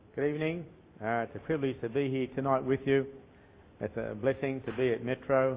Good evening. It's a privilege to be here tonight with you. It's a blessing to be at Metro.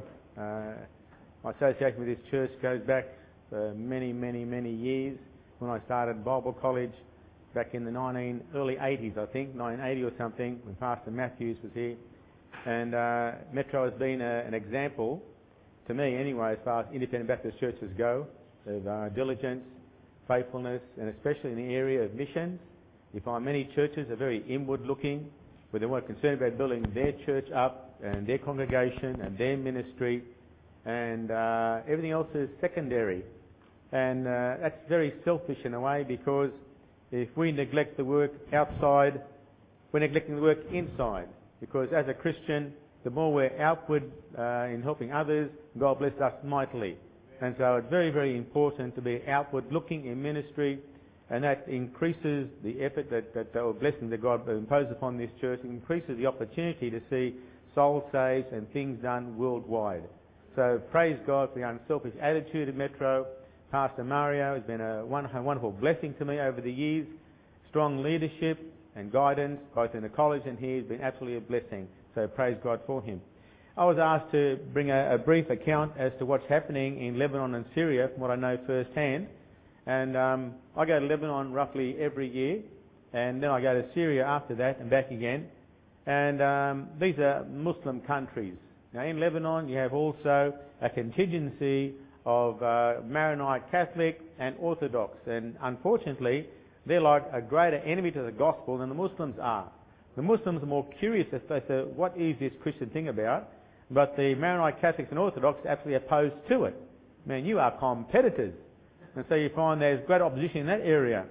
My association with this church goes back for many, many, many years. When I started Bible college back in the early 80s, I think, 1980 or something, when Pastor Matthews was here. And Metro has been an example, to me anyway, as far as independent Baptist churches go, of diligence, faithfulness, and especially in the area of missions. You find many churches are very inward-looking, where they weren't concerned about building their church up and their congregation and their ministry, and everything else is secondary. And that's very selfish in a way, because if we neglect the work outside, we're neglecting the work inside. Because as a Christian, the more we're outward in helping others, God blesses us mightily. And so it's very, very important to be outward-looking in ministry, and that increases the effort or blessing that God imposed upon this church. It increases the opportunity to see souls saved and things done worldwide. So praise God for the unselfish attitude of Metro. Pastor Mario has been a wonderful blessing to me over the years. Strong leadership and guidance, both in the college and here, has been absolutely a blessing. So praise God for him. I was asked to bring a brief account as to what's happening in Lebanon and Syria, from what I know firsthand. And I go to Lebanon roughly every year, and then I go to Syria after that and back again. And these are Muslim countries. Now in Lebanon you have also a contingency of Maronite Catholic and Orthodox, and unfortunately they're like a greater enemy to the gospel than the Muslims are. The Muslims are more curious as to what is this Christian thing about, but the Maronite Catholics and Orthodox are absolutely opposed to it. Man, you are competitors. And so you find there's great opposition in that area.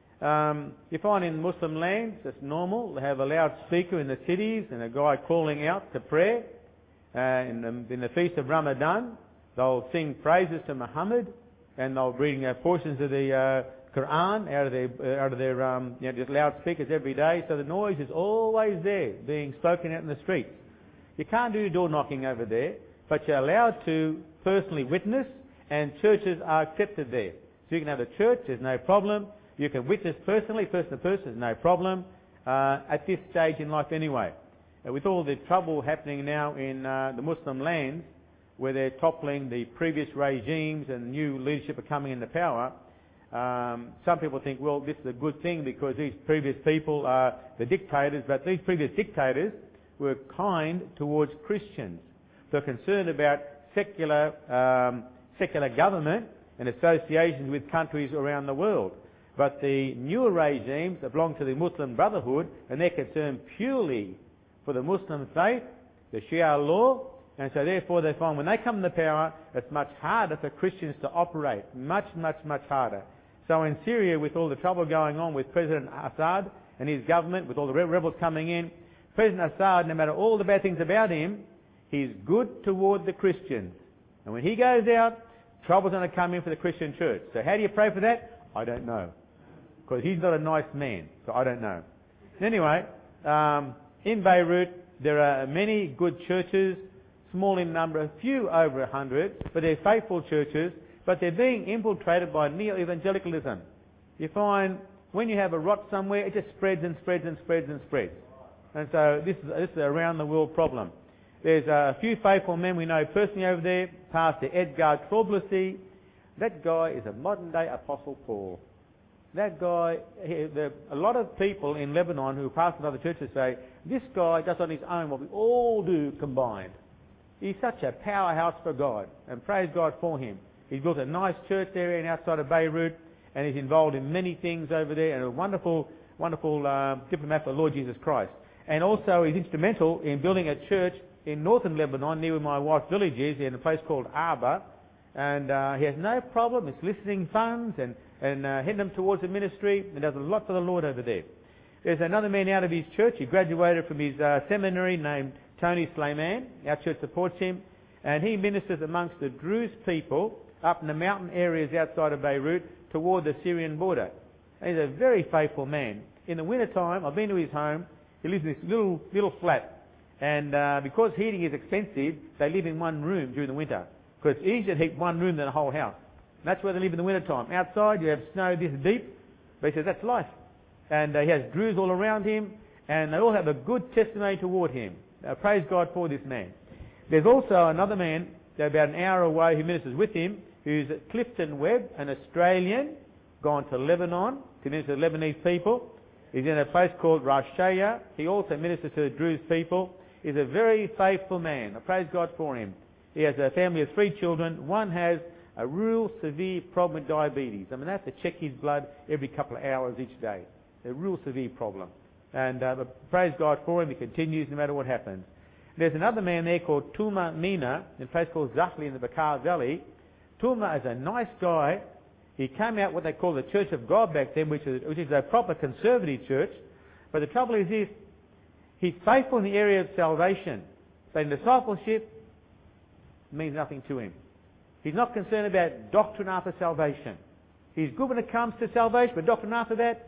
You find in Muslim lands, it's normal. They have a loudspeaker in the cities and a guy calling out to prayer. In the feast of Ramadan, they'll sing praises to Muhammad, and they'll read portions of the Quran out of their just loudspeakers every day. So the noise is always there, being spoken out in the streets. You can't do door knocking over there, but you're allowed to personally witness, and churches are accepted there. So you can have a church, there's no problem. You can witness personally, person to person, there's no problem. At this stage in life anyway. With all the trouble happening now in the Muslim lands, where they're toppling the previous regimes and new leadership are coming into power, some people think, well, this is a good thing because these previous people are the dictators, but these previous dictators were kind towards Christians. They're concerned about secular government and associations with countries around the world. But the newer regimes belong to the Muslim Brotherhood, and they're concerned purely for the Muslim faith, the Shia law, and so therefore they find when they come to power, it's much harder for Christians to operate. Much, much, much harder. So in Syria, with all the trouble going on with President Assad and his government, with all the rebels coming in, President Assad, no matter all the bad things about him, he's good toward the Christians. And when he goes out, trouble's going to come in for the Christian church. So how do you pray for that? I don't know. Because he's not a nice man, so I don't know. Anyway, in Beirut, there are many good churches, small in number, a few over 100, but they're faithful churches, but they're being infiltrated by neo-evangelicalism. You find when you have a rot somewhere, it just spreads and spreads and spreads and spreads. And so this is a around-the-world problem. There's a few faithful men we know personally over there. Pastor Edgar Troblesy. That guy is a modern-day Apostle Paul. That guy, a lot of people in Lebanon who pastor other churches say, this guy does on his own what we all do combined. He's such a powerhouse for God, and praise God for him. He's built a nice church there and outside of Beirut, and he's involved in many things over there, and a wonderful diplomat for the Lord Jesus Christ. And also he's instrumental in building a church in northern Lebanon, near where my wife's village is, in a place called Arba. And he has no problem in soliciting funds and heading them towards the ministry, and does a lot for the Lord over there. There's another man out of his church. He graduated from his seminary named Tony Slayman. Our church supports him. And he ministers amongst the Druze people up in the mountain areas outside of Beirut toward the Syrian border. And he's a very faithful man. In the winter time, I've been to his home. He lives in this little flat. And because heating is expensive, they live in one room during the winter. Because it's easier to heat one room than a whole house. And that's where they live in the winter time. Outside, you have snow this deep. But he says, that's life. And he has Druze all around him. and they all have a good testimony toward him. Praise God for this man. There's also another man about an hour away who ministers with him, who's Clifton Webb, an Australian, gone to Lebanon to minister to Lebanese people. He's in a place called Rashaya. He also ministers to the Druze people. He's a very faithful man. I praise God for him. He has a family of 3 children. One has a real severe problem with diabetes. I mean, they have to check his blood every couple of hours each day. A real severe problem. And praise God for him. He continues no matter what happens. There's another man there called Tulma Mina in a place called Zahli in the Bakar Valley. Tulma is a nice guy. He came out what they call the Church of God back then, which is a proper conservative church. But the trouble is this, he's faithful in the area of salvation. But in discipleship, means nothing to him. He's not concerned about doctrine after salvation. He's good when it comes to salvation, but doctrine after that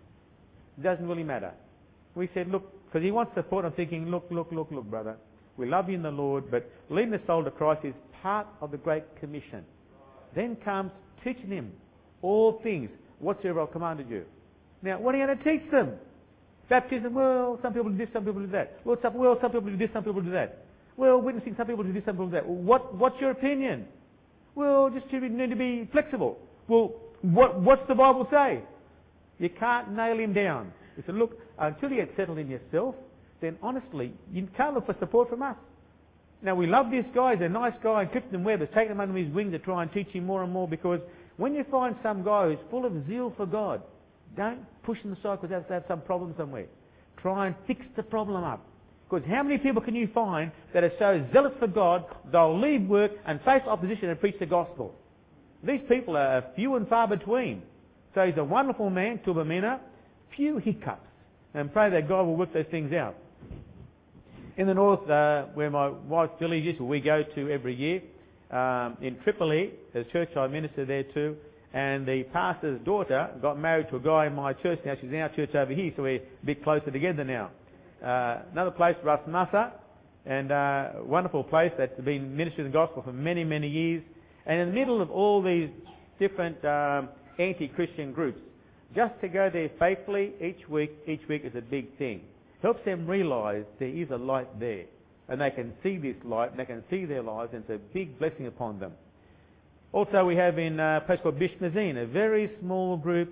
doesn't really matter. We said, look, because he wants support. I'm thinking, look, brother. We love you in the Lord, but leading the soul to Christ is part of the Great Commission. Then comes teaching him all things whatsoever I've commanded you. Now, what are you going to teach them? Baptism, well, some people do this, some people do that. Well, some people do this, some people do that. Well, witnessing, some people do this, some people do that. Well, what's your opinion? Well, just you need to be flexible. Well, what's the Bible say? You can't nail him down. He said, look, until you get settled in yourself, then honestly, you can't look for support from us. Now, we love this guy. He's a nice guy. And Clifton Webb has taken him under his wing to try and teach him more and more, because when you find some guy who's full of zeal for God, don't push him aside because they have some problem somewhere. Try and fix the problem up. Because how many people can you find that are so zealous for God, they'll leave work and face opposition and preach the gospel? These people are few and far between. So he's a wonderful man, Tulma Mina. Few hiccups. And pray that God will work those things out. In the north, where my wife's village is, where we go to every year, in Tripoli, there's a church I minister there too, and the pastor's daughter got married to a guy in my church now. She's in our church over here, so we're a bit closer together now. Another place, Ras Masa, and a wonderful place that's been ministering the gospel for many, many years. And in the middle of all these different anti-Christian groups, just to go there faithfully each week is a big thing. Helps them realise there is a light there. And they can see this light, and they can see their lives, and it's a big blessing upon them. Also, we have in a place called Bishmazin, a very small group,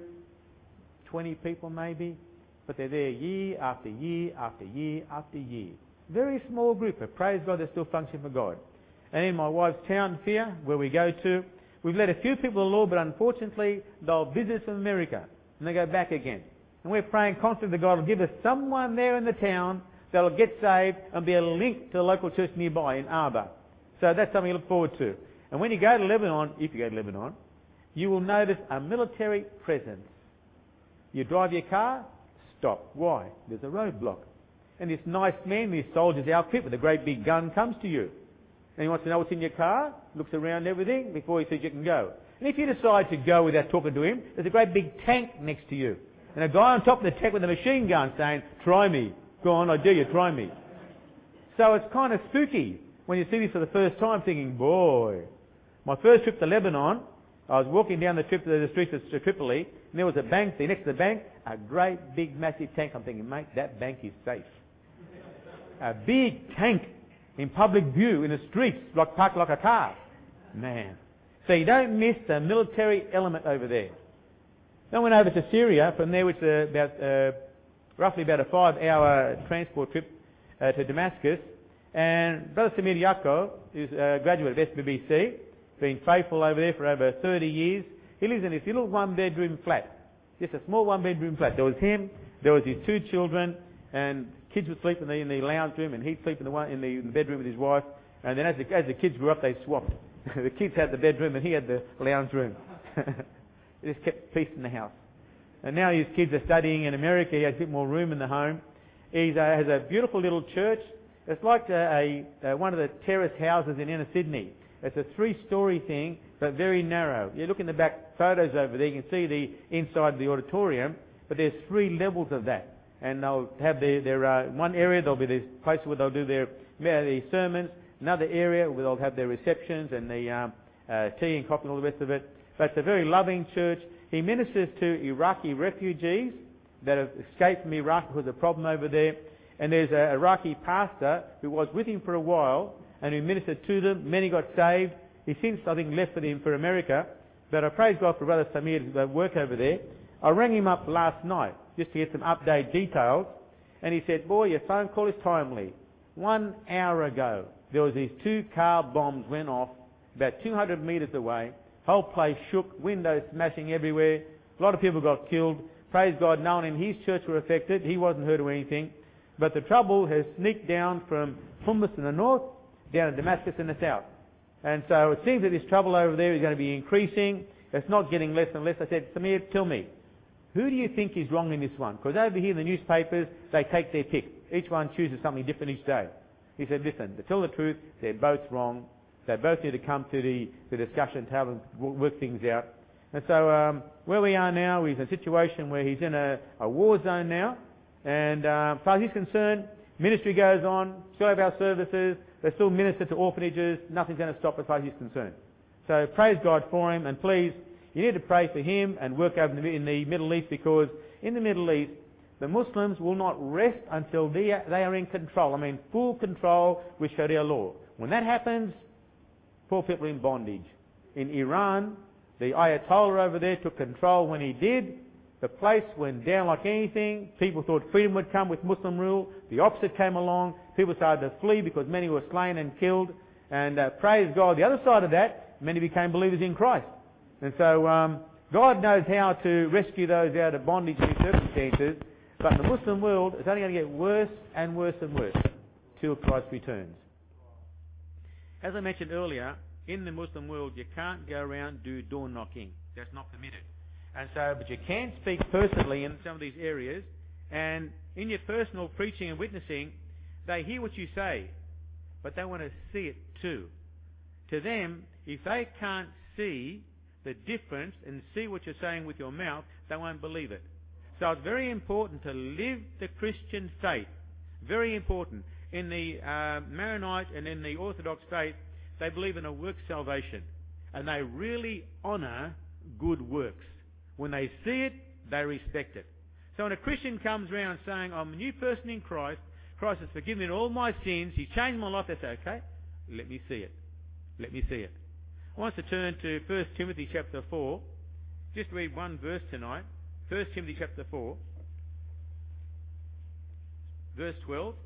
20 people maybe, but they're there year after year after year after year. Very small group, but praise God, they still function for God. And in my wife's town, Fear, where we go to, we've led a few people to the Lord, but unfortunately, they'll visit from America, and they go back again. And we're praying constantly that God will give us someone there in the town that will get saved and be a link to the local church nearby in Arba. So that's something to look forward to. And when you go to Lebanon, if you go to Lebanon, you will notice a military presence. You drive your car, stop. Why? There's a roadblock. And this nice man, this soldier's outfit with a great big gun comes to you. And he wants to know what's in your car, looks around everything before he says you can go. And if you decide to go without talking to him, there's a great big tank next to you. And a guy on top of the tank with a machine gun saying, try me. Go on, I dare you, try me. So it's kind of spooky when you see this for the first time, thinking, boy. My first trip to Lebanon, I was walking down the streets of Tripoli, and there was a bank there. Next to the bank, a great big massive tank. I'm thinking, mate, that bank is safe. A big tank in public view in the streets, parked like a car. Man. So you don't miss the military element over there. Then I went over to Syria from there, which is roughly about a 5-hour transport trip to Damascus. And Brother Samir Yaakov, who's a graduate of SBBC, been faithful over there for over 30 years. He lives in this little one-bedroom flat. Just a small one-bedroom flat. There was him, there was his 2 children, and kids would sleep in the lounge room, and he'd sleep in the bedroom with his wife. And then as the kids grew up, they swapped. The kids had the bedroom, and he had the lounge room. It just kept peace in the house. And now his kids are studying in America. He has a bit more room in the home. He has a beautiful little church. It's like one of the terrace houses in inner Sydney. It's a 3-story thing, but very narrow. You look in the back photos over there, you can see the inside of the auditorium, but there's 3 levels of that. And they'll have their one area, there'll be this place where they'll do their sermons, another area where they'll have their receptions and the tea and coffee and all the rest of it. But it's a very loving church. He ministers to Iraqi refugees that have escaped from Iraq because of the problem over there. And there's an Iraqi pastor who was with him for a while and who ministered to them. Many got saved. He since, I think, left with him for America. But I praise God for Brother Samir's work over there. I rang him up last night just to get some update details. And he said, boy, your phone call is timely. 1 hour ago, there was these 2 car bombs went off about 200 metres away. Whole place shook, windows smashing everywhere. A lot of people got killed. Praise God, no one in his church were affected. He wasn't hurt or anything. But the trouble has sneaked down from Hummus in the north down to Damascus in the south. And so it seems that this trouble over there is going to be increasing. It's not getting less and less. I said, Samir, tell me, who do you think is wrong in this one? Because over here in the newspapers, they take their pick. Each one chooses something different each day. He said, listen, to tell the truth, they're both wrong. They both need to come to the discussion table and work things out. And so where we are now is a situation where he's in a war zone now. And as far as he's concerned, ministry goes on, still have our services, they still minister to orphanages, nothing's going to stop as far as he's concerned. So praise God for him, and please, you need to pray for him and work over in the Middle East, because in the Middle East, the Muslims will not rest until they are in control. I mean, full control with Sharia law. When that happens, poor people are in bondage. In Iran, the Ayatollah over there took control when he did. The place went down like anything. People thought freedom would come with Muslim rule. The opposite came along. People started to flee because many were slain and killed. And praise God, the other side of that, many became believers in Christ. And so God knows how to rescue those out of bondage in these circumstances. But in the Muslim world, it's only going to get worse and worse and worse till Christ returns. As I mentioned earlier, in the Muslim world, you can't go around do door knocking. That's not permitted. And so, but you can speak personally in some of these areas, and in your personal preaching and witnessing, they hear what you say, but they want to see it too. To them, if they can't see the difference and see what you're saying with your mouth, they won't believe it. So it's very important to live the Christian faith. Very important. In the Maronite and in the Orthodox faith, they believe in a work salvation, and they really honour good works. When they see it, they respect it. So when a Christian comes around saying, I'm a new person in Christ, Christ has forgiven me all my sins, He changed my life, they say, okay, let me see it. Let me see it. I want us to turn to 1 Timothy chapter 4. Just read one verse tonight. 1 Timothy chapter 4, verse 12.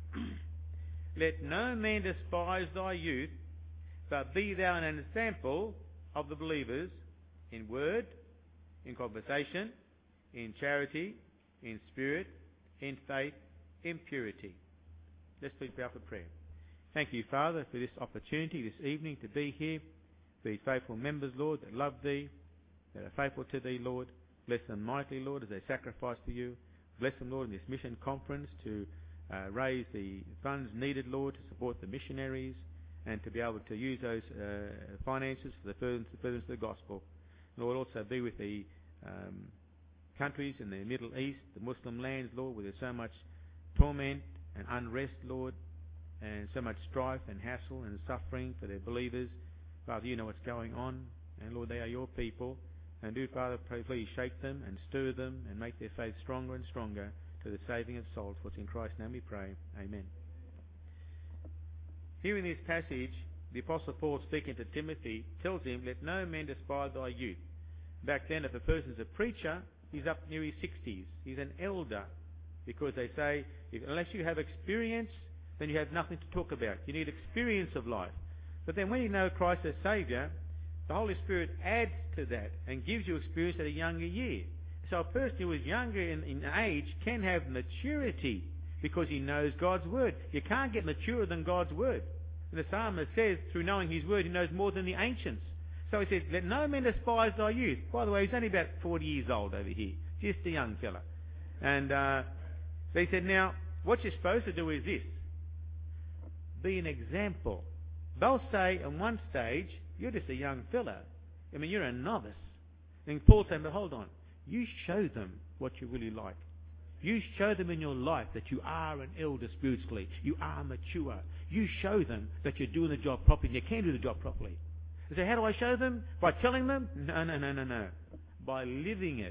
Let no man despise thy youth, but be thou an example of the believers in word, in conversation, in charity, in spirit, in faith, in purity. Let's please bow for prayer. Thank you, Father, for this opportunity this evening to be here. Be faithful members, Lord, that love Thee, that are faithful to Thee, Lord. Bless them mightily, Lord, as they sacrifice for You. Bless them, Lord, in this mission conference to raise the funds needed, Lord, to support the missionaries and to be able to use those finances for the furtherance of the gospel. Lord, also be with the countries in the Middle East, the Muslim lands, Lord, where there's so much torment and unrest, Lord, and so much strife and hassle and suffering for their believers. Father, You know what's going on, and Lord, they are Your people. And do, Father, please shake them and stir them and make their faith stronger and stronger to the saving of souls. For it's in Christ's name we pray. Amen. Here in this passage, the Apostle Paul, speaking to Timothy, tells him, let no man despise thy youth. Back then, if a person's a preacher, he's up near his 60s. He's an elder, because they say, unless you have experience, then you have nothing to talk about. You need experience of life. But then when you know Christ as Saviour, the Holy Spirit adds to that and gives you experience at a younger year. So a person who is younger in age can have maturity because he knows God's Word. You can't get maturer than God's Word. And the psalmist says, through knowing his Word, he knows more than the ancients. So he says, let no man despise thy youth. By the way, he's only about 40 years old over here. Just a young fella. And they said, now, what you're supposed to do is this. Be an example. They'll say, at one stage, you're just a young fella. I mean, you're a novice. And Paul said, but hold on. You show them what you're really like. You show them in your life that you are an elder spiritually. You are mature. You show them that you're doing the job properly. You can do the job properly. They say, how do I show them? By telling them? No. By living it.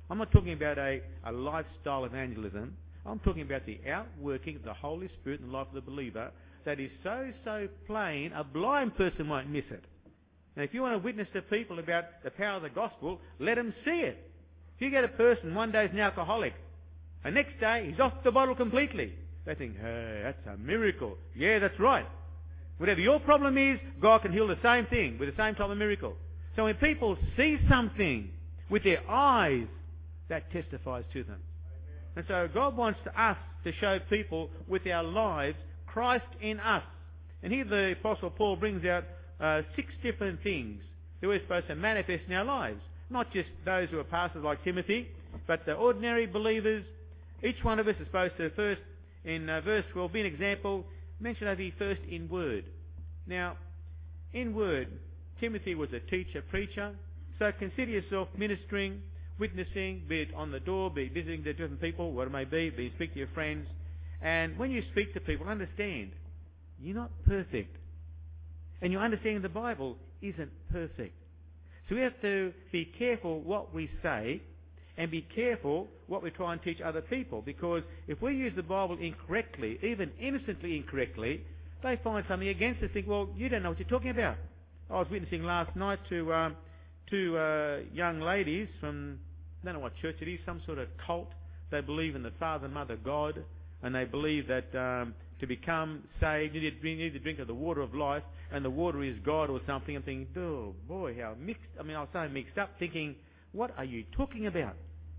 I'm not talking about a lifestyle evangelism. I'm talking about the outworking of the Holy Spirit in the life of the believer that is so plain, a blind person won't miss it. Now, if you want to witness to people about the power of the gospel, let them see it. If you get a person, one day is an alcoholic, the next day he's off the bottle completely, they think, hey, that's a miracle. Yeah, that's right. Whatever your problem is, God can heal the same thing with the same type of miracle. So when people see something with their eyes, that testifies to them. And so God wants us to show people with our lives Christ in us. And here the Apostle Paul brings out 6 different things that we're supposed to manifest in our lives. Not just those who are pastors like Timothy, but the ordinary believers. Each one of us is supposed to first, in verse 12, be an example, mention over here first in word. Now, in word, Timothy was a teacher, preacher. So consider yourself ministering, witnessing, be it on the door, be it visiting the different people, what it may be it speak to your friends. And when you speak to people, understand, you're not perfect. And your understanding of the Bible isn't perfect. So we have to be careful what we say and be careful what we try and teach other people. Because if we use the Bible incorrectly, even innocently incorrectly, they find something against us. Think, well, you don't know what you're talking about. I was witnessing last night to two young ladies from, I don't know what church it is, some sort of cult. They believe in the Father and Mother God, and they believe that to become saved, you need to drink of the water of life, and the water is God or something. I'm thinking, oh boy, how mixed. I was so mixed up, thinking, what are you talking about?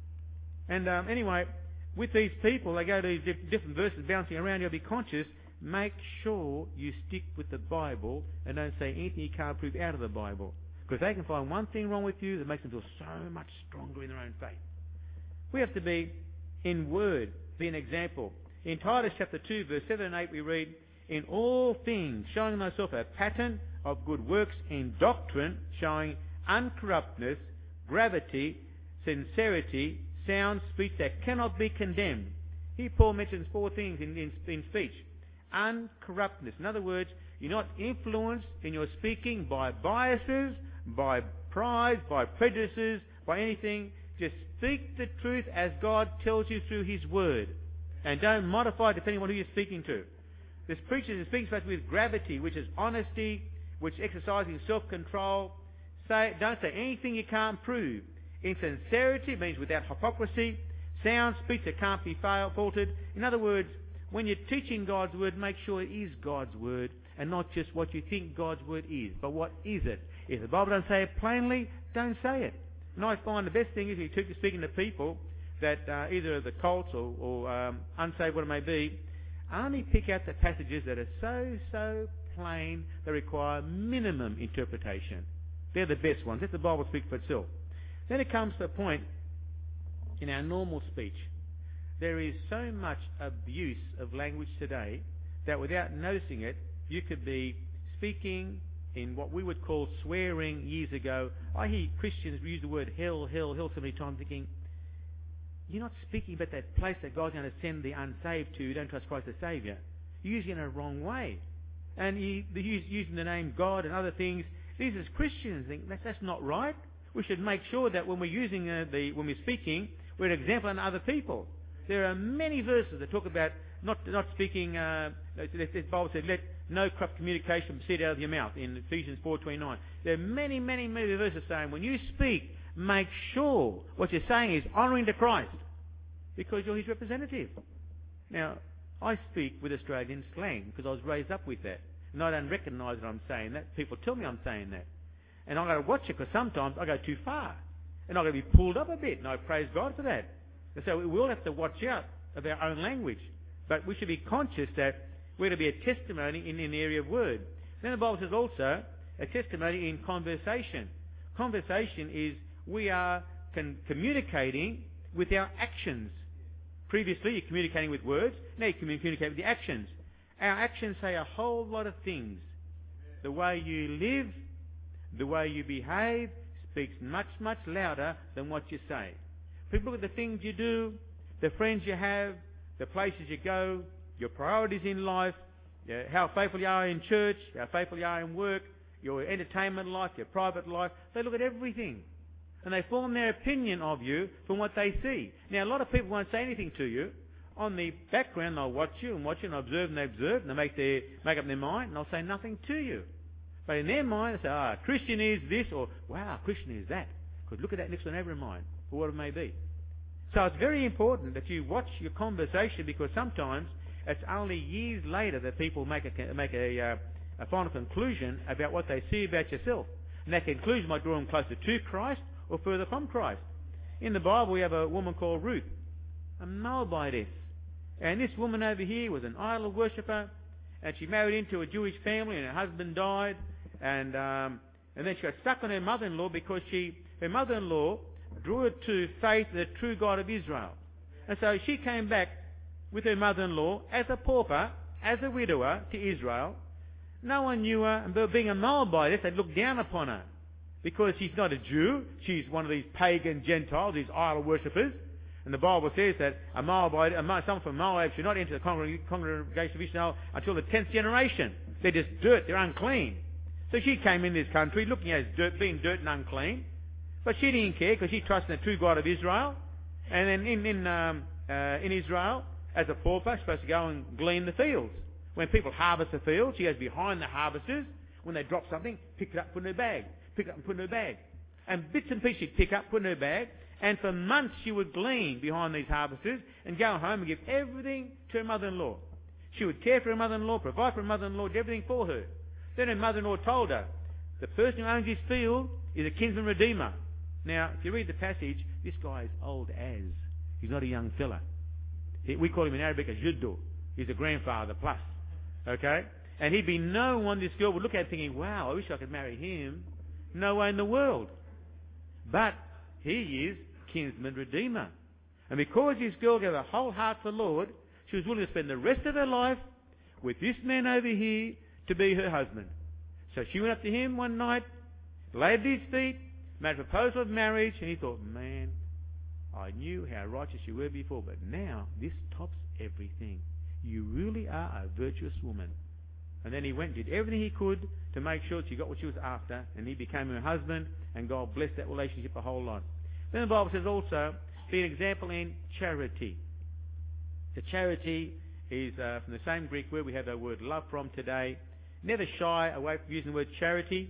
And anyway, with these people, they go to these different verses bouncing around. You'll be conscious. Make sure you stick with the Bible and don't say anything you can't prove out of the Bible. Because they can find one thing wrong with you that makes them feel so much stronger in their own faith. We have to be in word, be an example. In Titus chapter 2, verse 7 and 8, we read, in all things, showing thyself a pattern of good works in doctrine, showing uncorruptness, gravity, sincerity, sound speech that cannot be condemned. Here Paul mentions 4 things in speech. Uncorruptness. In other words, you're not influenced in your speaking by biases, by pride, by prejudices, by anything. Just speak the truth as God tells you through His Word. And don't modify it depending on who you're speaking to. This preacher speaks with gravity, which is honesty, which exercising self-control. Don't say anything you can't prove. In sincerity means without hypocrisy. Sound speech that can't be faulted. In other words, when you're teaching God's Word, make sure it is God's Word and not just what you think God's Word is, but what is it? If the Bible doesn't say it plainly, don't say it. And I find the best thing is if you're speaking to people that either the cults or unsaved, what it may be, only pick out the passages that are so plain they require minimum interpretation. They're the best ones. Let the Bible speak for itself. Then it comes to a point in our normal speech. There is so much abuse of language today that without noticing it, you could be speaking in what we would call swearing years ago. I hear Christians use the word hell so many times, thinking, you're not speaking about that place that God's going to send the unsaved to who don't trust Christ as Saviour. You're using it in a wrong way. And they're using the name God and other things. These as Christians think that's not right. We should make sure that when we're using when we're speaking, we're an example to other people. There are many verses that talk about not speaking. The Bible said, "Let no corrupt communication proceed out of your mouth." In Ephesians 4:29, there are many verses saying when you speak, make sure what you're saying is honouring to Christ, because you're His representative. Now, I speak with Australian slang because I was raised up with that, and I don't recognise that I'm saying that. People tell me I'm saying that, and I've got to watch it because sometimes I go too far, and I've got to be pulled up a bit, and I praise God for that. And so we all have to watch out of our own language. But we should be conscious that we're to be a testimony in the area of word. Then the Bible says also a testimony in conversation. Conversation is we are communicating with our actions. Previously you're communicating with words, now you communicate with the actions. Our actions say a whole lot of things. The way you live, the way you behave speaks much louder than what you say. People look at the things you do, the friends you have, the places you go, your priorities in life, how faithful you are in church, how faithful you are in work, your entertainment life, your private life. They look at everything. And they form their opinion of you from what they see. Now, a lot of people won't say anything to you. On the background, they'll watch you and observe, and they make up their mind, and they'll say nothing to you. But in their mind, they say, Christian is this, or, wow, Christian is that. Because look at that next one over in mind, for what it may be. So it's very important that you watch your conversation, because sometimes it's only years later that people make a final conclusion about what they see about yourself. And that conclusion might draw them closer to Christ or further from Christ. In the Bible, we have a woman called Ruth, a Moabitess. And this woman over here was an idol worshipper, and she married into a Jewish family, and her husband died, and then she got stuck on her mother-in-law because her mother-in-law drew her to faith in the true God of Israel. And so she came back with her mother-in-law as a pauper, as a widower to Israel. No one knew her, and being a Moabitess, they looked down upon her. Because she's not a Jew, she's one of these pagan Gentiles, these idol worshippers. And the Bible says that a Moabite, someone from Moab should not enter the congregation of Israel until the 10th generation. They're just dirt, they're unclean. So she came in this country looking at being dirt and unclean. But she didn't care because she trusted the true God of Israel. And then in Israel, as a pauper, she's supposed to go and glean the fields. When people harvest the fields, she goes behind the harvesters. When they drop something, pick it up, put it in her bag. Pick it up and put it in her bag. And bits and pieces she'd pick up, put in her bag. And for months she would glean behind these harvesters and go home and give everything to her mother-in-law. She would care for her mother-in-law, provide for her mother-in-law, do everything for her. Then her mother-in-law told her, the person who owns this field is a kinsman redeemer. Now, if you read the passage, this guy is old as. He's not a young fella. We call him in Arabic a juddu. He's a grandfather plus. Okay? And he'd be no one this girl would look at thinking, wow, I wish I could marry him. No way in the world. But he is kinsman redeemer. And because this girl gave her whole heart to the Lord, she was willing to spend the rest of her life with this man over here to be her husband. So she went up to him one night, laid at his feet, made a proposal of marriage, and he thought, man, I knew how righteous you were before, but now this tops everything. You really are a virtuous woman. And then he went and did everything he could to make sure she got what she was after, and he became her husband, and God blessed that relationship a whole lot. Then the Bible says also, be an example in charity. The charity is from the same Greek word we have the word love from today. Never shy away from using the word charity.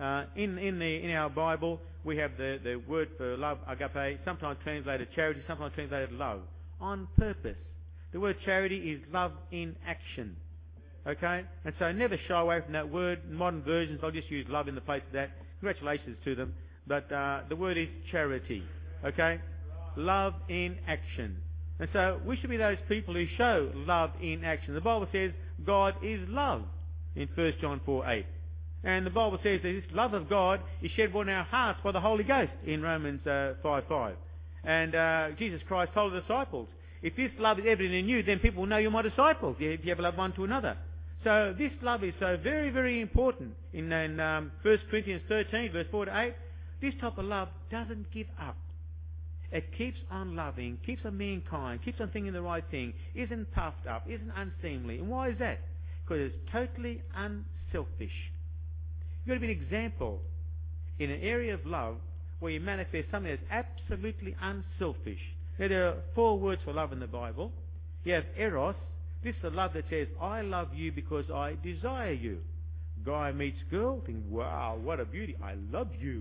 In our Bible, we have the word for love, agape, sometimes translated charity, sometimes translated love, on purpose. The word charity is love in action. Okay? And so never shy away from that word. In modern versions, I'll just use love in the place of that. Congratulations to them. But the word is charity. Okay? Love in action. And so we should be those people who show love in action. The Bible says God is love in 1 John 4:8. And the Bible says that this love of God is shed abroad in our hearts by the Holy Ghost in Romans 5:5. And Jesus Christ told the disciples, if this love is evident in you, then people will know you're my disciples, if you have love one to another. So this love is so very, very important. In 1 Corinthians 13, verse 4-8, this type of love doesn't give up. It keeps on loving, keeps on being kind, keeps on thinking the right thing, isn't puffed up, isn't unseemly. And why is that? Because it's totally unselfish. You've got to be an example in an area of love where you manifest something that's absolutely unselfish. Now, there are 4 words for love in the Bible. You have eros. This is the love that says, I love you because I desire you. Guy meets girl, think, wow, what a beauty. I love you.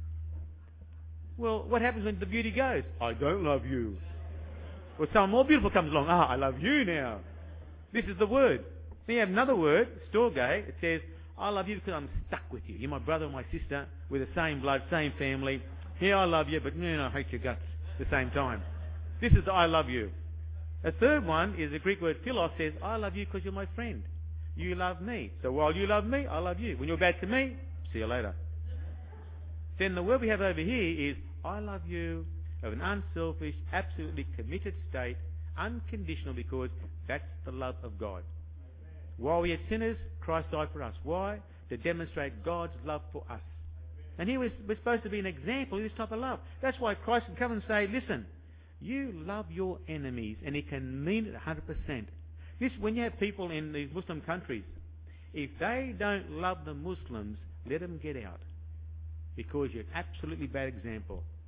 Well, what happens when the beauty goes? I don't love you. Well, someone more beautiful comes along. I love you now. This is the word. Then you have another word, storge. It says, I love you because I'm stuck with you. You're my brother or my sister. We're the same blood, same family. Yeah, I love you, but I hate your guts at the same time. This is the I love you. A third one is the Greek word philos, says, I love you because you're my friend. You love me. So while you love me, I love you. When you're bad to me, see you later. Then the word we have over here is, I love you of an unselfish, absolutely committed state, unconditional, because that's the love of God. While we are sinners, Christ died for us. Why? To demonstrate God's love for us. And we're supposed to be an example of this type of love. That's why Christ can come and say, listen, you love your enemies, and he can mean it 100%. When you have people in these Muslim countries, if they don't love the Muslims, let them get out. Because you're an absolutely bad example.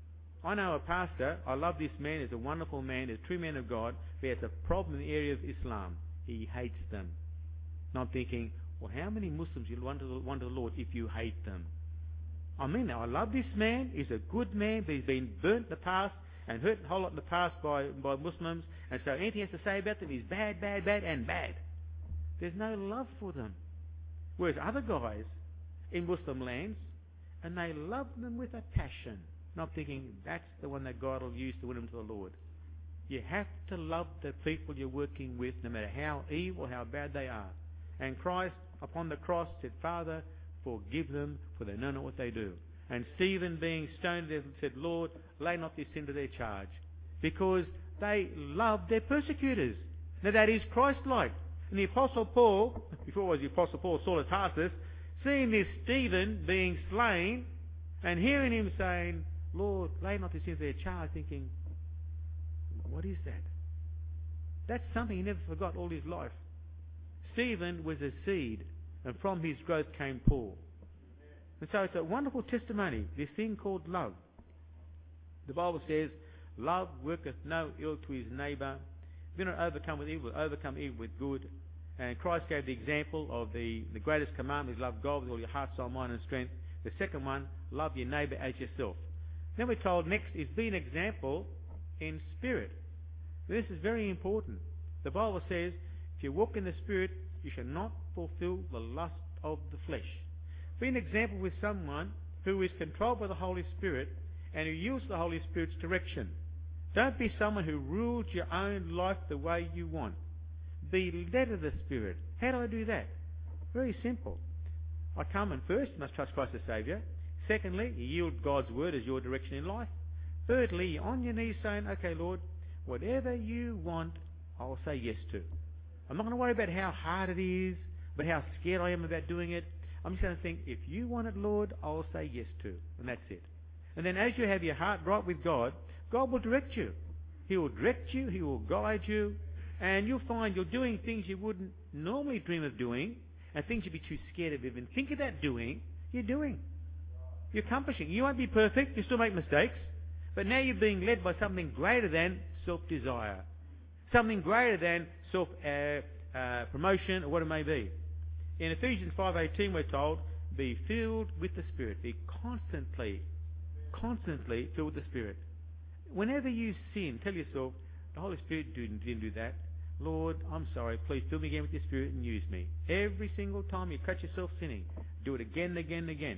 I know a pastor, I love this man, he's a wonderful man, he's a true man of God, but he has a problem in the area of Islam. He hates them. And I'm thinking, well, how many Muslims you want to the Lord if you hate them? I mean, I love this man, he's a good man, but he's been burnt in the past and hurt a whole lot in the past by Muslims, and so anything he has to say about them is bad, bad, bad, and bad. There's no love for them. Whereas other guys in Muslim lands, and they love them with a passion. And I'm thinking, that's the one that God will use to win them to the Lord. You have to love the people you're working with, no matter how evil, how bad they are. And Christ, upon the cross, said, Father, forgive them, for they know not what they do. And Stephen, being stoned, said, Lord, lay not this sin to their charge. Because they loved their persecutors. Now that is Christ-like. And the Apostle Paul, before it was the Apostle Paul, Saul of Tarsus, seeing this Stephen being slain, and hearing him saying, Lord, lay not this sin to their charge, thinking, what is that? That's something he never forgot all his life. Stephen was a seed, and from his growth came Paul. And so it's a wonderful testimony, this thing called love. The Bible says, love worketh no ill to his neighbour. Do not overcome with evil, overcome evil with good. And Christ gave the example of the greatest commandment is love God with all your heart, soul, mind and strength. The second one, love your neighbour as yourself. Then we're told next is be an example in spirit. This is very important. The Bible says, if you walk in the Spirit, you shall not fulfill the lust of the flesh. Be an example with someone who is controlled by the Holy Spirit and who yields to the Holy Spirit's direction. Don't be someone who rules your own life the way you want. Be led of the Spirit. How do I do that? Very simple. I come and first, you must trust Christ as Saviour. Secondly, you yield God's Word as your direction in life. Thirdly, you're on your knees saying, okay, Lord, whatever you want, I'll say yes to. I'm not going to worry about how hard it is, but how scared I am about doing it. I'm just going to think, if you want it, Lord, I'll say yes to. And that's it. And then as you have your heart right with God, God will direct you. He will direct you. He will guide you. And you'll find you're doing things you wouldn't normally dream of doing, and things you'd be too scared of even think about doing, you're doing. You're accomplishing. You won't be perfect. You still make mistakes. But now you're being led by something greater than self-desire. Something greater than self-promotion or what it may be. In Ephesians 5:18 we're told, be filled with the Spirit. Be constantly filled with the Spirit. Whenever you sin, tell yourself, the Holy Spirit didn't do that. Lord, I'm sorry. Please fill me again with your Spirit and use me. Every single time you catch yourself sinning, do it again and again and again.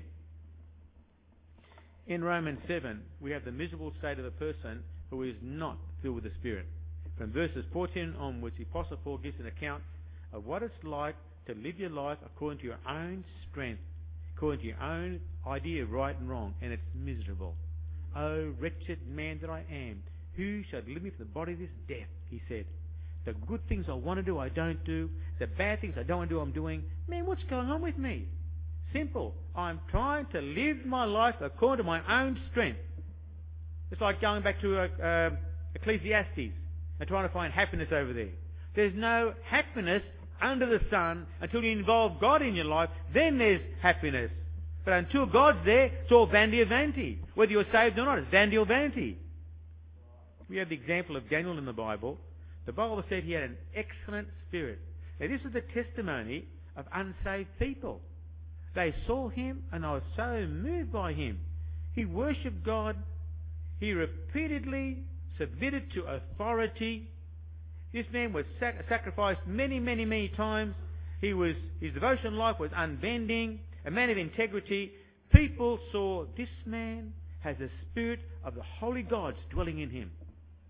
In Romans 7, we have the miserable state of a person who is not filled with the Spirit. From verses 14 onwards, the Apostle Paul gives an account of what it's like to live your life according to your own strength, according to your own idea of right and wrong, and it's miserable. Oh, wretched man that I am, who shall deliver me from the body of this death, he said. The good things I want to do, I don't do. The bad things I don't want to do, I'm doing. Man, what's going on with me? Simple. I'm trying to live my life according to my own strength. It's like going back to Ecclesiastes and trying to find happiness over there. There's no happiness under the sun until you involve God in your life. Then there's happiness. But until God's there, it's all vanity of vanity. Whether you're saved or not, it's vanity or vanity. We have the example of Daniel in the Bible. The Bible said he had an excellent spirit. Now this is the testimony of unsaved people. They saw him and I was so moved by him. He worshipped God. He repeatedly submitted to authority. This man was sacrificed many, many, many times. His devotion life was unbending, a man of integrity. People saw this man has the spirit of the holy gods dwelling in him.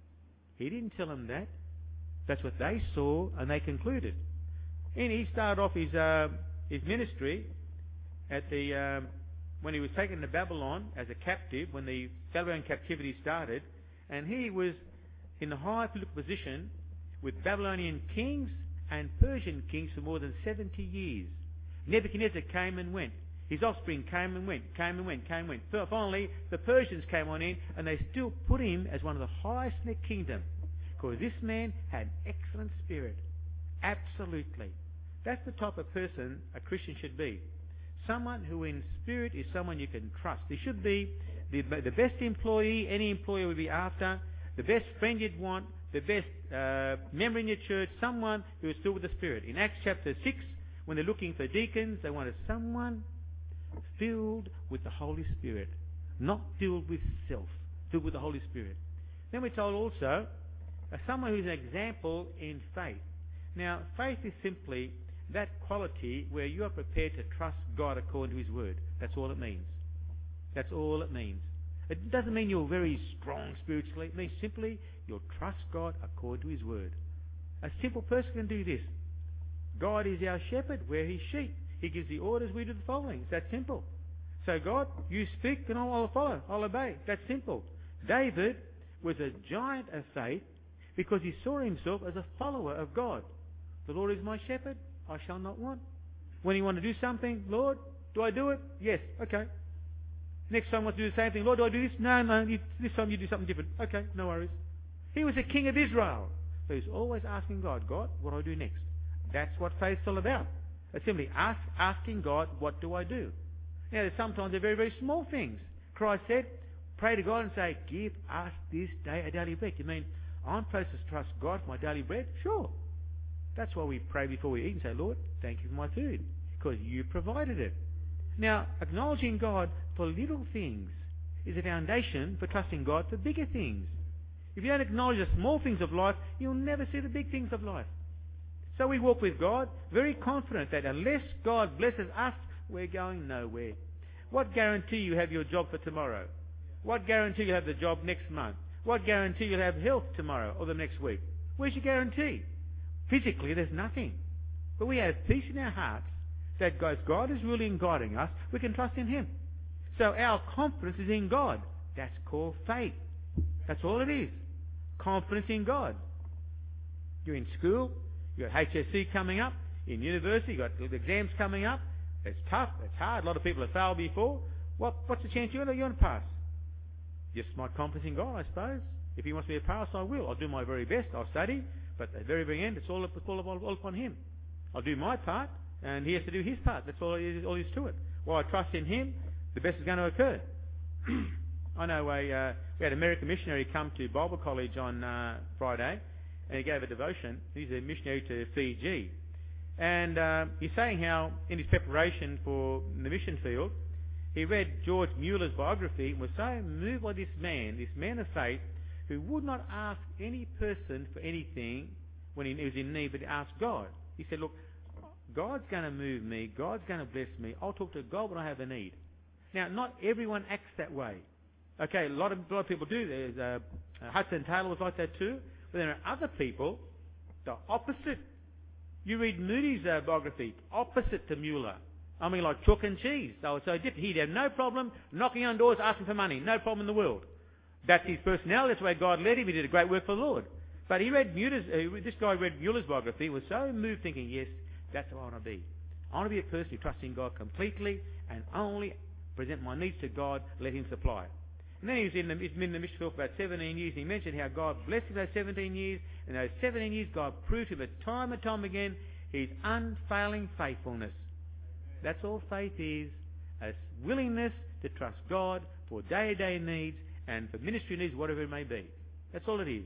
He didn't tell them that. That's what they saw, and they concluded. And he started off his ministry at when he was taken to Babylon as a captive, when the Babylonian captivity started, and he was in the high political position with Babylonian kings and Persian kings for more than 70 years. Nebuchadnezzar came and went. His offspring came and went. Finally, the Persians came on in, and they still put him as one of the highest in their kingdom, because this man had an excellent spirit. Absolutely. That's the type of person a Christian should be. Someone who in spirit is someone you can trust. There should be the best employee any employer would be after, the best friend you'd want, the best member in your church, someone who is filled with the Spirit. In Acts chapter 6, when they're looking for deacons, they wanted someone filled with the Holy Spirit, not filled with self, filled with the Holy Spirit. Then we're told also someone who's an example in faith. Now, faith is simply that quality where you are prepared to trust God according to His Word. That's all it means. That's all it means. It doesn't mean you're very strong spiritually. It means simply you'll trust God according to His Word. A simple person can do this. God is our shepherd. We're His sheep. He gives the orders, we do the following. It's that simple. So God, you speak and I'll follow. I'll obey. That's simple. David was a giant of faith because he saw himself as a follower of God. The Lord is my shepherd. I shall not want. When he wanted to do something, Lord, do I do it? Yes. Okay. Next time I want to do the same thing. Lord, do I do this? No. This time you do something different. Okay, no worries. He was the king of Israel. So he's always asking God, what do I do next? That's what faith's all about. It's simply asking God, what do I do? Now, there's sometimes they're very, very small things. Christ said, pray to God and say, give us this day our daily bread. You mean, I'm supposed to trust God for my daily bread? Sure. That's why we pray before we eat and say, Lord, thank you for my food, because you provided it. Now, acknowledging God for little things is a foundation for trusting God for bigger things. If you don't acknowledge the small things of life, you'll never see the big things of life. So we walk with God very confident that unless God blesses us, we're going nowhere. What guarantee you have your job for tomorrow? What guarantee you have the job next month? What guarantee you'll have health tomorrow or the next week? Where's your guarantee? Physically, there's nothing. But we have peace in our hearts that God is really guiding us. We can trust in Him. So our confidence is in God. That's called faith. That's all it is. Confidence in God. You're in school. You've got HSC coming up. In university, you've got exams coming up. It's tough. It's hard. A lot of people have failed before. What's the chance you're going to pass? Just my confidence in God, I suppose. If He wants me to pass, I will. I'll do my very best. I'll study. But at the very, very end, it's all upon Him. I'll do my part, and He has to do His part. That's all there is to it. While I trust in Him, the best is going to occur. I know we had an American missionary come to Bible College on Friday, and he gave a devotion. He's a missionary to Fiji. And he's saying how, in his preparation for the mission field, he read George Mueller's biography and was so moved by this man of faith, who would not ask any person for anything when he was in need, but asked God. He said, look, God's going to move me. God's going to bless me. I'll talk to God when I have a need. Now, not everyone acts that way. Okay, a lot of people do. There's Hudson Taylor was like that too. But there are other people, the opposite. You read Moody's biography, opposite to Mueller. I mean, like chalk and cheese. They were so different. He'd have no problem knocking on doors, asking for money. No problem in the world. That's his personality. That's the way God led him. He did a great work for the Lord. But he read this guy read Mueller's biography. He was so moved, thinking, yes, that's what I want to be. I want to be a person who trusts in God completely and only present my needs to God, let Him supply. And then he's been in the mission field for about 17 years. And he mentioned how God blessed him those 17 years. And those 17 years, God proved to him time and time again His unfailing faithfulness. That's all faith is, a willingness to trust God for day-to-day needs and for ministry needs, whatever it may be. That's all it is.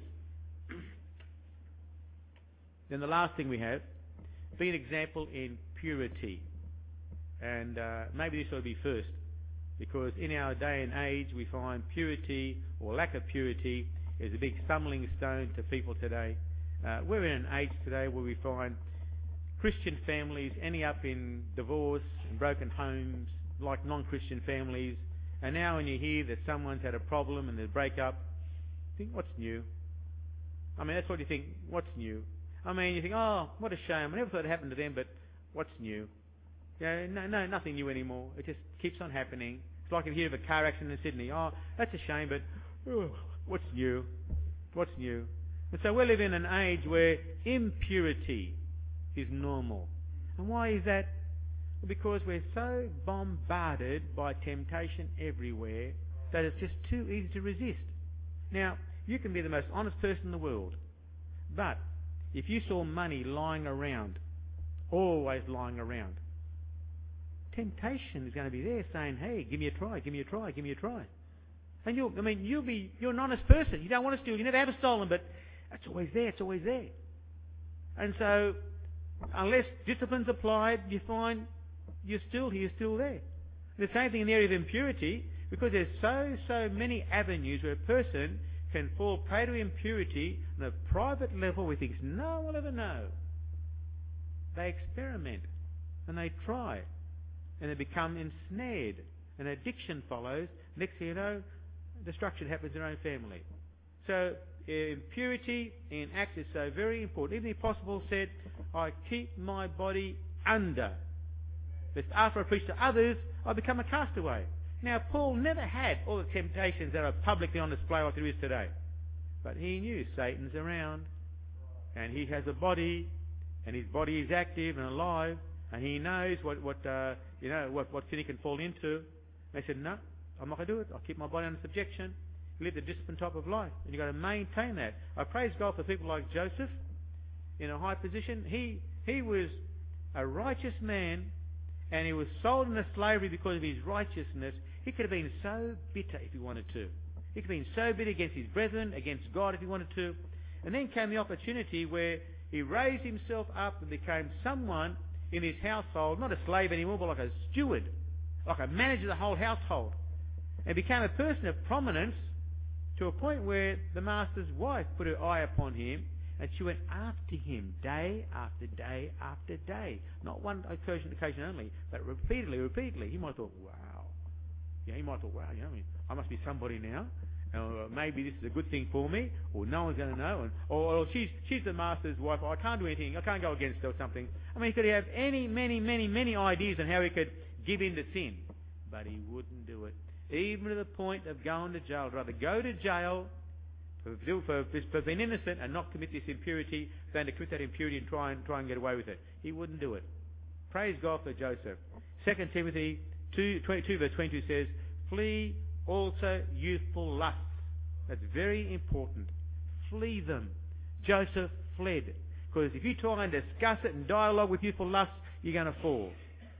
Then the last thing we have, be an example in purity. And maybe this will be first, because in our day and age we find purity or lack of purity is a big stumbling stone to people today. We're in an age today where we find Christian families ending up in divorce and broken homes like non-Christian families. And now when you hear that someone's had a problem and they break up, you think, what's new? I mean, that's what you think, what's new? I mean, you think, oh, what a shame. I never thought it happened to them, but what's new? Yeah, no, nothing new anymore. It just keeps on happening. It's like if you hear of a car accident in Sydney. Oh, that's a shame, but what's new? What's new? And so we live in an age where impurity is normal. And why is that? Well, because we're so bombarded by temptation everywhere that it's just too easy to resist. Now, you can be the most honest person in the world, but if you saw money lying around, always lying around, temptation is going to be there saying, hey, give me a try, give me a try, give me a try. And you're an honest person. You don't want to steal. You never have stolen, but it's always there. It's always there. And so, unless discipline's applied, you find you're still there. The same thing in the area of impurity, because there's so many avenues where a person can fall prey to impurity on a private level with things no one will ever know. They experiment and they try and they become ensnared. And addiction follows. Next thing you know, destruction happens in their own family. So impurity in act is so very important. Even the Apostle said, I keep my body under. But after I preach to others, I become a castaway. Now, Paul never had all the temptations that are publicly on display like there is today. But he knew Satan's around, and he has a body, and his body is active and alive, and he knows what sin he can fall into. They said, no, I'm not going to do it. I'll keep my body under subjection. Live the disciplined type of life. And you've got to maintain that. I praise God for people like Joseph in a high position. He was a righteous man, and he was sold into slavery because of his righteousness. He could have been so bitter if he wanted to. He could have been so bitter against his brethren, against God if he wanted to. And then came the opportunity where he raised himself up and became someone in his household, not a slave anymore, but like a steward, like a manager of the whole household. And became a person of prominence to a point where the master's wife put her eye upon him, and she went after him day after day after day. Not one occasion only, but repeatedly. He might have thought, wow. Yeah, he might have thought, wow, I must be somebody now. Maybe this is a good thing for me, or no one's going to know. Or she's the master's wife. I can't do anything. I can't go against her or something. He could have many ideas on how he could give in to sin. But he wouldn't do it. Even to the point of going to jail. I'd rather go to jail for being innocent and not commit this impurity than to commit that impurity and try and get away with it. He wouldn't do it. Praise God for Joseph. 2 Timothy 2 verse 22 says, flee also youthful lusts. That's very important. Flee them. Joseph fled. Because if you try and discuss it and dialogue with youthful lusts, you're going to fall.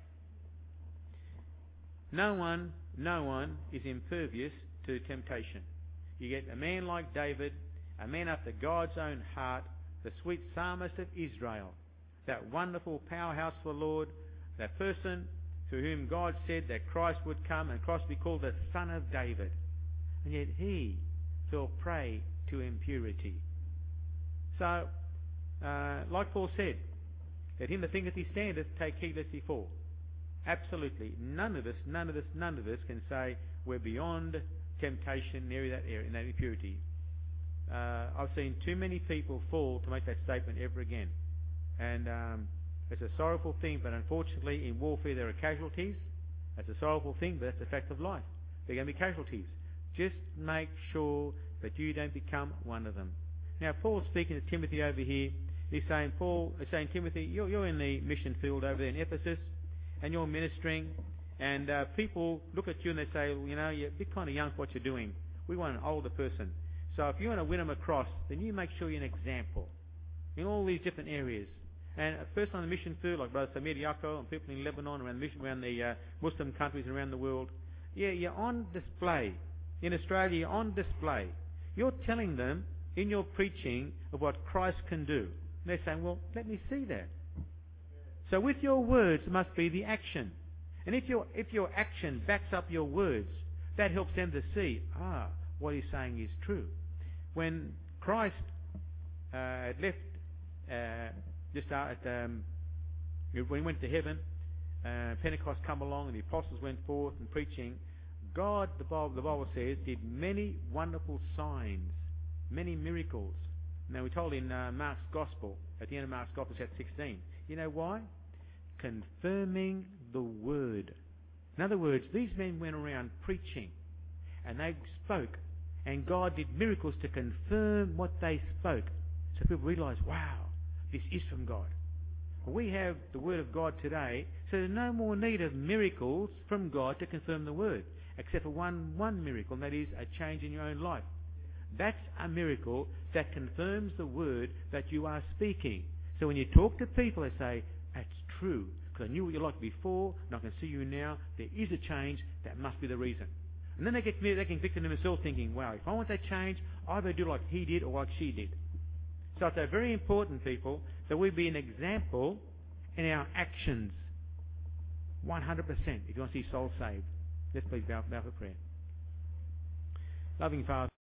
No one is impervious to temptation. You get a man like David, a man after God's own heart, the sweet psalmist of Israel, that wonderful powerhouse for the Lord, that person through whom God said that Christ would come and Christ would be called the Son of David. And yet he fell prey to impurity. So, like Paul said, let him that thinketh he standeth take heed lest he fall. Absolutely. None of us can say we're beyond temptation in that impurity. I've seen too many people fall to make that statement ever again. And it's a sorrowful thing, but unfortunately in warfare there are casualties. That's a sorrowful thing, but that's the fact of life. There are going to be casualties. Just make sure that you don't become one of them. Now Paul's speaking to Timothy over here. He's saying, Timothy, you're in the mission field over there in Ephesus, and you're ministering, and people look at you and they say, well, you're a bit kind of young for what you're doing. We want an older person. So if you want to win them across, then you make sure you're an example in all these different areas. And a person on the mission field, like Brother Samir Yako and people in Lebanon, around the Muslim countries around the world, you're on display. In Australia, you're on display. You're telling them in your preaching of what Christ can do. And they're saying, well, let me see that. So with your words must be the action. And if your action backs up your words, that helps them to see, what he's saying is true. When Christ had left, when he went to heaven, Pentecost come along and the apostles went forth and preaching, God, the Bible says, did many wonderful signs, many miracles. Now we're told in Mark's Gospel, at the end of Mark's Gospel, chapter 16. You know why? Confirming the word. In other words, these men went around preaching and they spoke, and God did miracles to confirm what they spoke. So people realised, wow, this is from God. Well, we have the word of God today, so there's no more need of miracles from God to confirm the word, except for one miracle, and that is a change in your own life. That's a miracle that confirms the word that you are speaking. So when you talk to people, they say, that's true, because I knew what you were like before, and I can see you now. There is a change. That must be the reason. And then they get convicted in themselves thinking, wow, if I want that change, I better do like he did or like she did. So it's very important, people, that we be an example in our actions. 100% if you want to see souls saved. Let's please bow for prayer. Loving Father,